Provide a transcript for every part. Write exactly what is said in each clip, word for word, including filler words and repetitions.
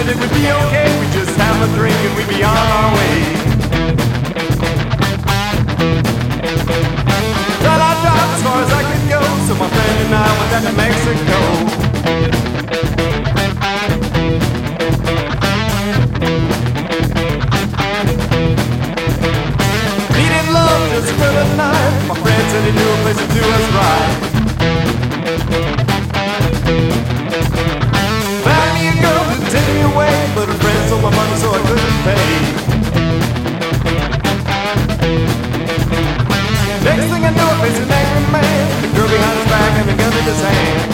it would be okay. We just have a drink and we'd be on our way. Well, I drive as far as I could go, so my friend and I went down to Mexico. Needed love just for the night. My friend said he knew a place to do us right. Found me a girl to take me away, but her friend stole my money so I couldn't pay. Next thing I know, I faced an angry man. The girl behind his back and a gun in his hand.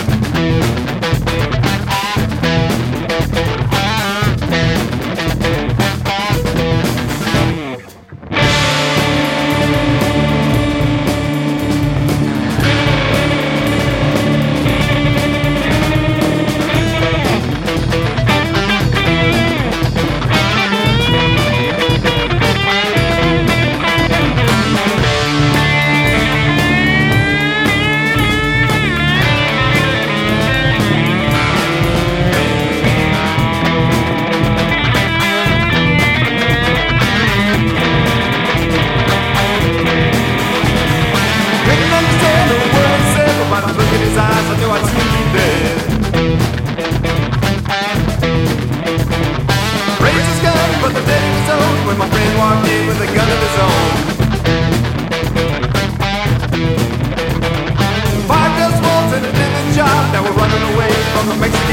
When my friend walked in with a gun of his own. Five dust walls and a did the job. Now we're running away from the Mexican